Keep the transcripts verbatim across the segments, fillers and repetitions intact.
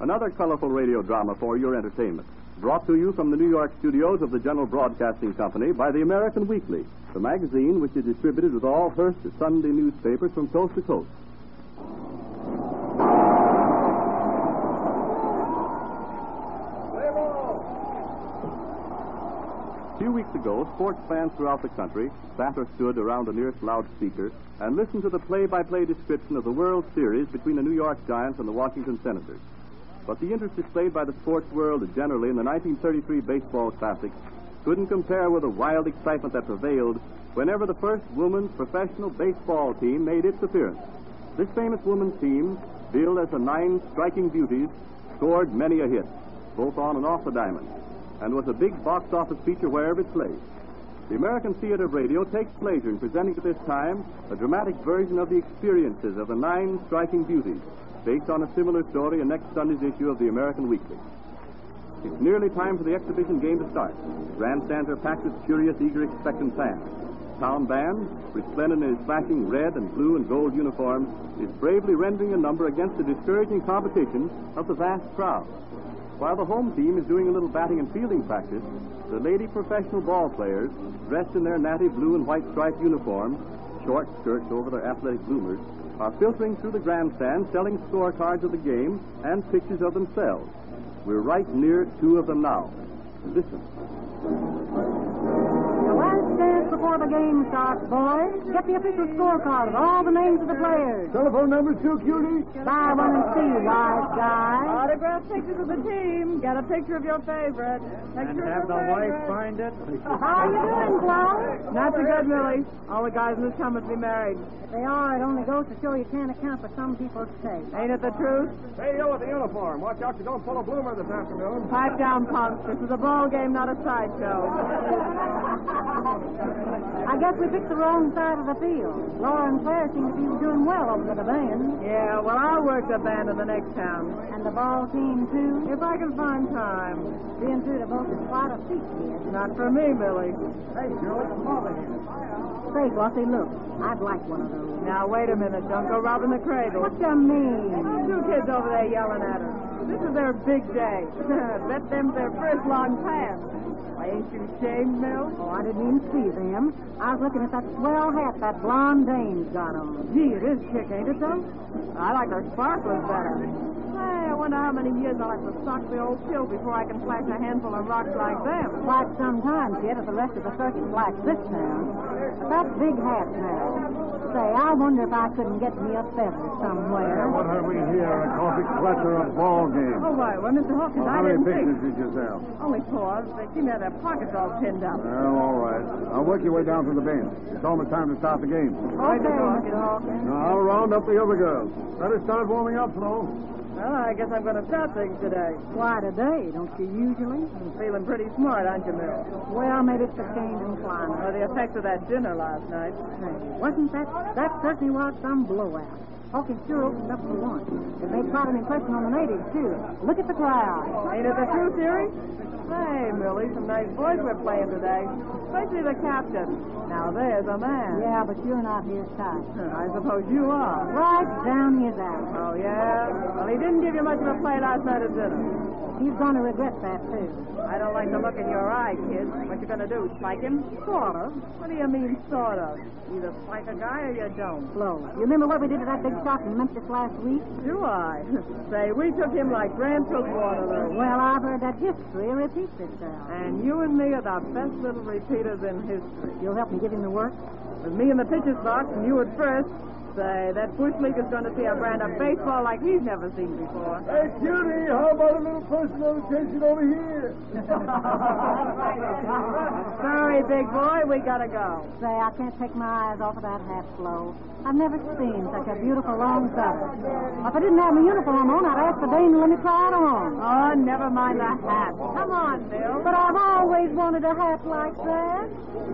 Another colorful radio drama for your entertainment. Brought to you from the New York studios of the General Broadcasting Company by the American Weekly, the magazine which is distributed with all Hearst Sunday newspapers from coast to coast. A few weeks ago, sports fans throughout the country sat or stood around the nearest loudspeaker and listened to the play-by-play description of the World Series between the New York Giants and the Washington Senators. But the interest displayed by the sports world generally in the nineteen thirty-three baseball classic couldn't compare with the wild excitement that prevailed whenever the first women's professional baseball team made its appearance. This famous women's team, billed as the Nine Striking Beauties, scored many a hit, both on and off the diamond, and was a big box office feature wherever it played. The American Theater of Radio takes pleasure in presenting at this time a dramatic version of the experiences of the Nine Striking Beauties, based on a similar story in next Sunday's issue of the American Weekly. It's nearly time for the exhibition game to start. Grandstands are packed with curious, eager, expectant fans. Town band, resplendent in its flashing red and blue and gold uniforms, is bravely rendering a number against the discouraging competition of the vast crowd. While the home team is doing a little batting and fielding practice, the lady professional ball players, dressed in their natty blue and white striped uniforms, short skirts over their athletic bloomers, are filtering through the grandstand, selling scorecards of the game and pictures of themselves. We're right near two of them now. Listen. The last dance before the game starts, boys. Get the official scorecard of all the names of the players. Telephone number two, cutie. Buy one and see, wise guy. Autograph pictures of the team. Get a picture of your favorite. And have the wife find it. How you doing, Flo? Not so good, Millie. All the guys in this town must be married. If they are, it only goes to show you can't account for some people's taste. Ain't it the truth? Hey, you with the uniform. Watch out you don't pull a bloomer this afternoon. Pipe down, punks. This is a ball game, not a sideshow. I guess we picked the wrong side of the field. Laura and Claire seem to be doing well over at the band. Yeah, well, I'll work the band in the next town. And the ball team, too? If I can find time. Being through to both is quite a feat here. Not for me, Millie. Hey, Joe, come over here. Say, Glossy, look. I'd like one of those. Now, wait a minute. Don't go robbing the cradle. What you mean? Two kids over there yelling at her. This is their big day. Bet them their first long pass. Why, ain't you ashamed, Mill? Oh, I didn't even see them. I was looking at that swell hat that blonde dame's got on. Gee, it is chic, ain't it, though? I like her sparklers better. Hey, I wonder how many years I'll have to sock the old pill before I can flash a handful of rocks like them. Quite some time yet if the rest of the circuit flash this town. But that big hat now. Say, I wonder if I couldn't get me a feather somewhere. What have we here? A coffee clutcher, a ball game. Oh, why? Well, Mister Hawkins, Well, I how many didn't pictures think. did you sell? Only four. They seem to have their pockets all pinned up. Well, all right. I'll work your way down to the bench. It's almost time to start the game. Okay, Mister Hawkins. Now, I'll round up the other girls. Better start warming up, Flo. Well, I guess I'm going to start things today. Why today? Don't you usually? I'm feeling pretty smart, aren't you, Mill? Well, maybe it's the change in climate. Or the effects of that dinner last night. Hey, wasn't that... That certainly was some blowout. Hawkins sure opened up for once. It made quite an impression on the natives, too. Look at the crowd. Ain't it the truth, Erie? Hey, Millie, some nice boys we're playing today. Especially the captain. Now, there's a man. Yeah, but you're not his type. I suppose you are. Right down his alley. Oh, yeah? Well, he didn't give you much of a play last night at dinner. He's going to regret that, too. I don't like the look in your eye, kid. What you going to do, spike him? Sort of. What do you mean, sort of? Either spike a guy or you don't. Flo, you remember what we did to that big shot in Memphis last week? Do I? Say, we took him like Grant took Waterloo. Well, I've heard that history repeats itself. And you and me are the best little repeaters in history. You'll help me get him to work? With me in the pitcher's box and you at first. Say, that bush league is going to see a brand of baseball like he's never seen before. Hey, cutie, how about a little personal attention over here? Sorry, big boy, we got to go. Say, I can't take my eyes off of that hat, Flo. I've never seen such a beautiful long cover. If I didn't have my uniform on, I'd ask the dame to let me try it on. Oh, never mind the hat. Come on, Bill. But I've always wanted a hat like that.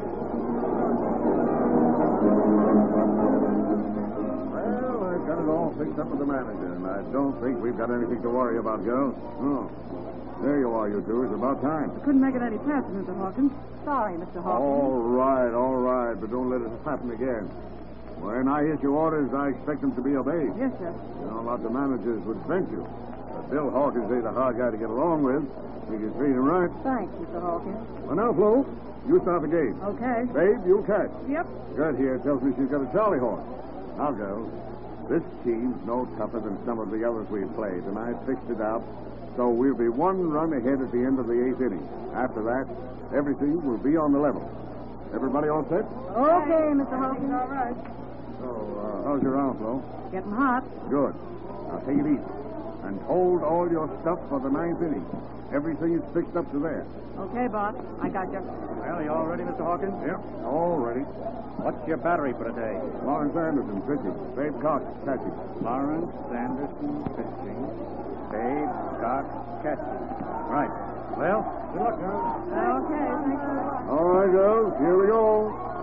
Got it all fixed up with the manager, and I don't think we've got anything to worry about, girls. Oh. There you are, you two. It's about time. I couldn't make it any faster, Mister Hawkins. Sorry, Mister Hawkins. All right, all right, but don't let it happen again. When I issue orders, I expect them to be obeyed. Yes, sir. You know, a lot of managers would thank you. But Bill Hawkins ain't a hard guy to get along with. Think you treat him right. Thanks, Mister Hawkins. Well, now, Flo, you start the game. Okay. Babe, you catch. Yep. Gert here tells me she's got a Charlie horse. Now, girls, this team's no tougher than some of the others we've played, and I fixed it out so we'll be one run ahead at the end of the eighth inning. After that, everything will be on the level. Everybody all set? Okay, Mister Hawkins. All right. So, uh, how's your arm, Flo? Getting hot. Good. Now, take it easy. And hold all your stuff for the ninth inning. Everything is fixed up to there. Okay, boss. I got you. Well, you all ready, Mister Hawkins? Yep, all ready. What's your battery for today? Lawrence Anderson pitching. Babe Cox catching. Lawrence Anderson pitching. Dave Cox catching. Right. Well, good luck, guys. Okay, thanks a lot. All right, girls, here we go.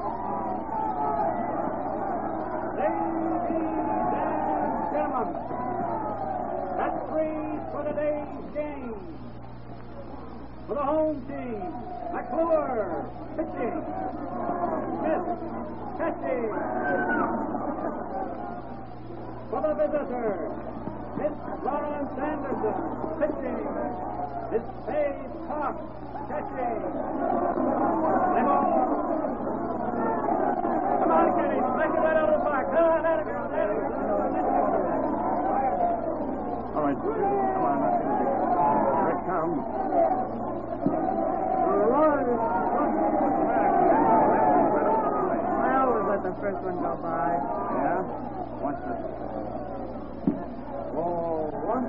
Ladies and gentlemen, that's three for today's game. For the home team, McClure pitching. Smith catching. For the visitor, Miss Lawrence Anderson pitching. Miss Dave Cox catching. Come on, Kenny, smash it right out of the park. Come on, let it go, let it go. All right, come on. Here it comes. I always let the first one go by. Yeah? Watch this. Ball one.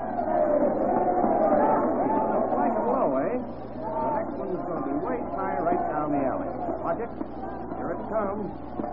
Looks like a blow, eh? The next one's going to be way high right down the alley. Watch it. Here it comes.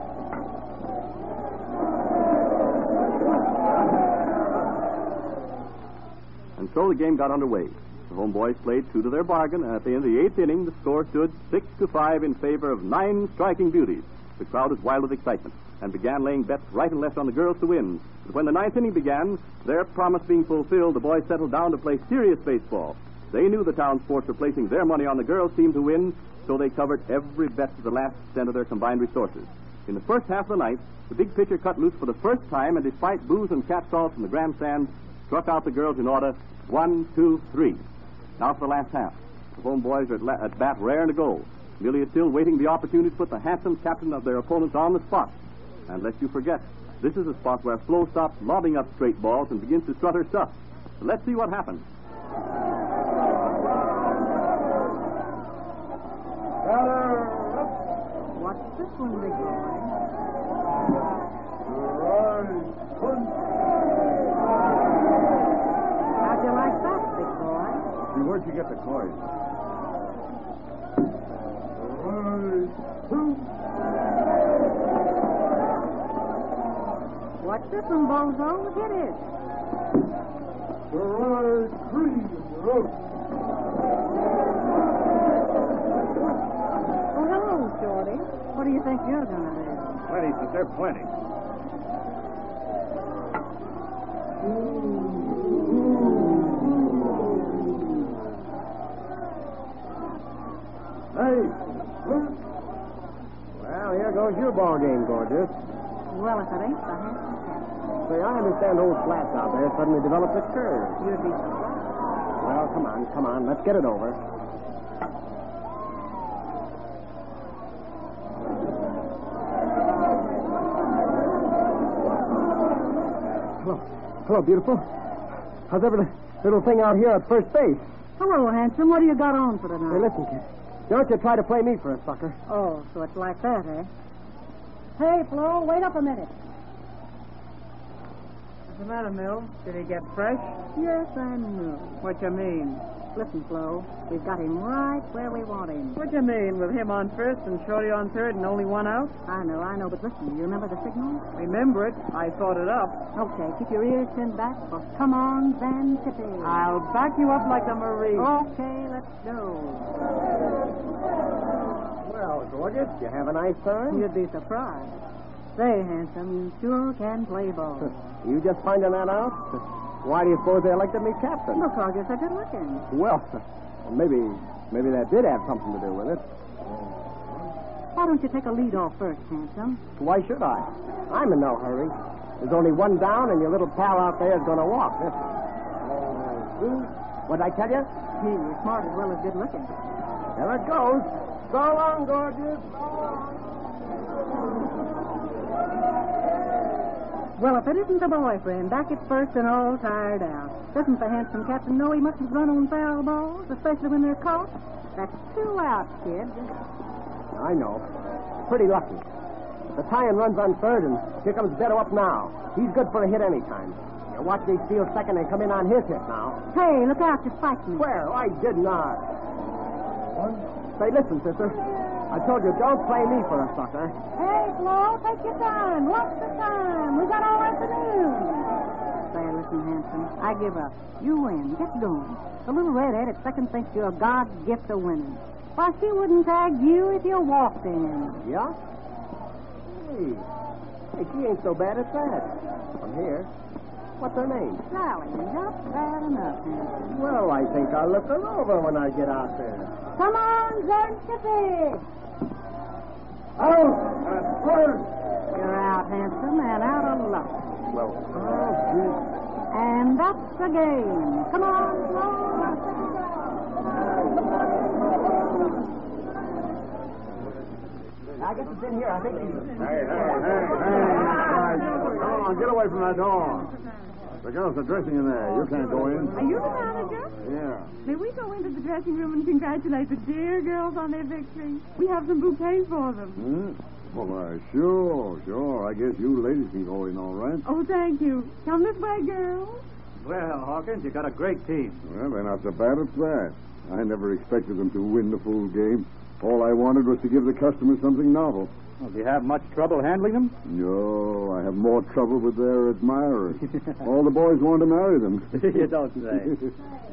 And so the game got underway. The home boys played true to their bargain, and at the end of the eighth inning, the score stood six to five in favor of nine striking beauties. The crowd was wild with excitement and began laying bets right and left on the girls to win. But when the ninth inning began, their promise being fulfilled, the boys settled down to play serious baseball. They knew the town sports were placing their money on the girls' team to win, so they covered every bet to the last cent of their combined resources. In the first half of the ninth, the big pitcher cut loose for the first time, and despite boos and catcalls from the grandstand, struck out the girls in order, one, two, three. Now for the last half. The home boys are at, la- at bat raring to go. Millie is still waiting the opportunity to put the handsome captain of their opponents on the spot. And lest you forget, this is a spot where Flo stops lobbing up straight balls and begins to strut her stuff. So let's see what happens. What's this one, big boy? How'd you like that, big boy? See, where'd you get the coins? What's this one, Bozo? Hit it. Oh, hello, Shorty. What do you think you're going to do? Plenty, sister, plenty. Hey, Well, here goes your ball game, gorgeous. Well, if it ain't the handsome cat, Say, I understand old Flats out there suddenly developed a curve. you'd be surprised. Well, come on, come on. Let's get it over. Hello. Hello, beautiful. How's every little thing out here at first base? Hello, handsome. What do you got on for tonight? Hey, listen, kid. Don't you try to play me for a sucker. Oh, so it's like that, eh? Hey, Flo, wait up a minute. What's the matter, Mill? Did he get fresh? Yes, I know. What you mean? Listen, Flo, we've got him right where we want him. What you mean, with him on first and Shorty on third and only one out? I know, I know, but listen, you remember the signal? Remember it. I thought it up. Okay, keep your ears pinned back, for come on, Van Tippy. I'll back you up like a Marie. Okay, let's go. Well, gorgeous, you have a nice turn? You'd be surprised. Say, handsome, you sure can play ball. You just finding that out? Why do you suppose they elected me captain? Because you're so good looking. Well, maybe maybe that did have something to do with it. Why don't you take a lead off first, handsome? Why should I? I'm in no hurry. There's only one down, and your little pal out there is going to walk. This. See? What'd I tell you? Gee, you're smart as well as good looking. There it goes. So long, gorgeous. Well, if it isn't the boyfriend, back at first and all tired out. Doesn't the handsome captain know he mustn't run on foul balls, especially when they're caught? That's two outs, kid. I know. Pretty lucky. The tie-in runs on third, and here comes Beto up now. He's good for a hit any time. You watch me steal second and come in on his hit now. Hey, look out, you're spiking me. Where? I did not. Say, listen, sister. I told you, don't play me for a sucker. Hey, Flo, take your time. What's the time? We got all afternoon. Say, listen, handsome, I give up. You win. Get going. The little redhead at second thinks you're God's gift of winning. Why, she wouldn't tag you if you walked in. Yeah? Hey. Hey, she ain't so bad at that. From here. What's her name? Sally, just bad enough, handsome. Well, I think I'll look her over when I get out there. Come on, Zernsky. Out! At first! You're out, handsome, and out of luck. Well, oh, And that's the game. Come on, Flo. I guess it's in here. I think he's... Hey, hey, hey, hey. Come on, get away from that door. The girls are dressing in there. You can't go in. Are you the manager? Yeah. May we go into the dressing room and congratulate the dear girls on their victory? We have some bouquets for them. Hmm? Well, uh, sure, sure. I guess you ladies can go in all right. Oh, thank you. Come this way, girls. Well, Hawkins, you got a great team. Well, they're not so bad at that. I never expected them to win the full game. All I wanted was to give the customers something novel. Well, do you have much trouble handling them? No, I have more trouble with their admirers. All the boys want to marry them. You don't say.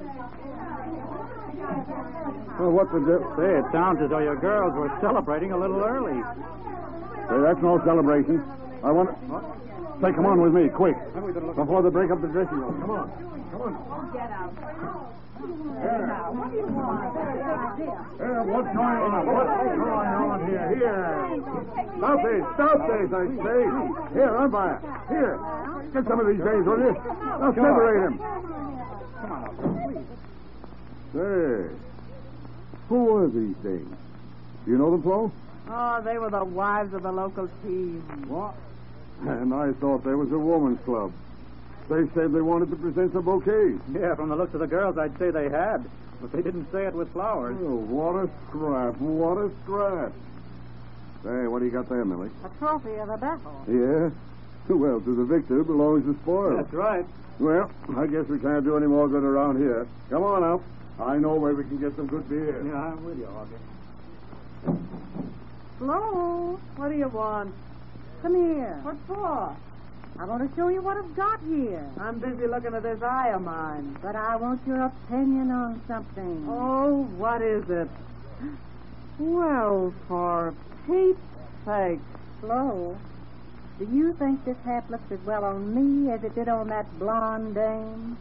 Well, what's the di- Say, it sounds as though your girls were celebrating a little early. Say, that's no celebration. I want to... Say, come on with me, quick. Before they break up the dressing room. Come on. Come on. Get out. Here. What do you want? Here, what's going on? What's going on here? Here. Stop this. Stop this, I say. Here, umpire. Here. Get some of these days, will you? Now separate him. Come on, please. Say, who were these things? Do you know them, Flo? Oh, they were the wives of the local team. What? And I thought there was a woman's club. They said they wanted to present some bouquets. Yeah, from the looks of the girls, I'd say they had. But they didn't say it with flowers. Oh, what a scrap. What a scrap. Say, what do you got there, Millie? A trophy of a battle. Yeah? Well, to the victor belongs the spoil. That's right. Well, I guess we can't do any more good around here. Come on up. I know where we can get some good beer. Yeah, I'm with you, Hawkins. Flo, what do you want? Come here. What for? I want to show you what I've got here. I'm busy looking at this eye of mine. But I want your opinion on something. Oh, what is it? Well, for Pete's sake. Flo, do you think this hat looks as well on me as it did on that blonde dame?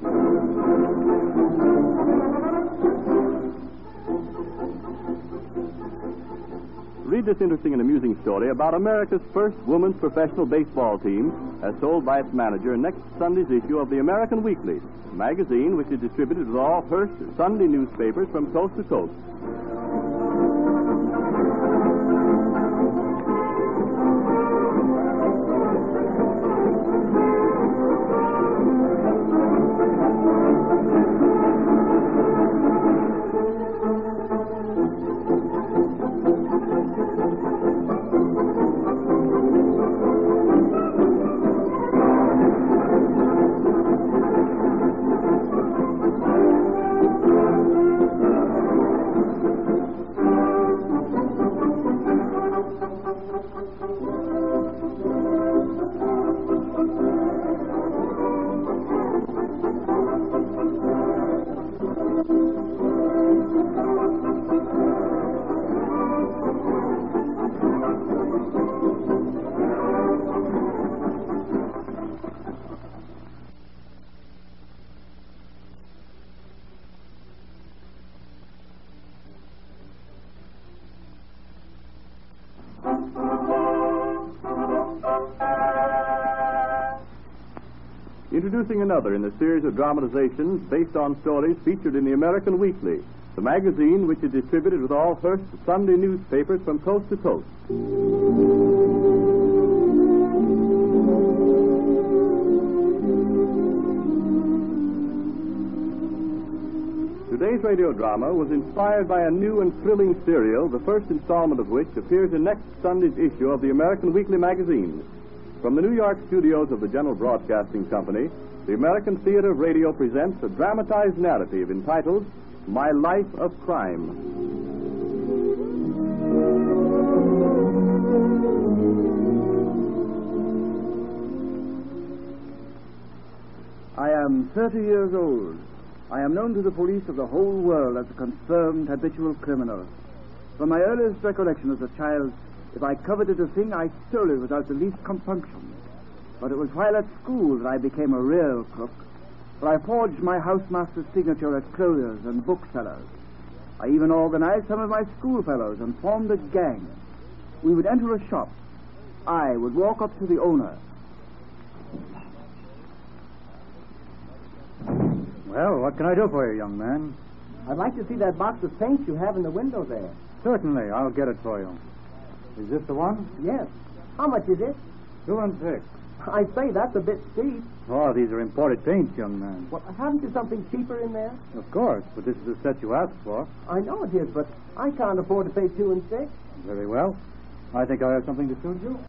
Read this interesting and amusing story about America's first women's professional baseball team as told by its manager in next Sunday's issue of the American Weekly, a magazine which is distributed with all Hearst Sunday newspapers from coast to coast. introducing another in the series of dramatizations based on stories featured in the American Weekly, the magazine which is distributed with all Hearst Sunday newspapers from coast to coast. Today's radio drama was inspired by a new and thrilling serial, the first installment of which appears in next Sunday's issue of the American Weekly magazine. From the New York studios of the General Broadcasting Company, the American Theater of Radio presents a dramatized narrative entitled My Life of Crime. I am thirty years old. I am known to the police of the whole world as a confirmed habitual criminal. From my earliest recollection as a child, if I coveted a thing, I stole it without the least compunction. But it was while at school that I became a real crook, for I forged my housemaster's signature at clothiers and booksellers. I even organized some of my schoolfellows and formed a gang. We would enter a shop. I would walk up to the owner. Well, what can I do for you, young man? I'd like to see that box of paints you have in the window there. Certainly, I'll get it for you. Is this the one? Yes. How much is it? Two and six. I say, that's a bit steep. Oh, these are imported paints, young man. Well, haven't you something cheaper in there? Of course, but this is the set you asked for. I know it is, but I can't afford to pay two and six. Very well. I think I have something to suit you.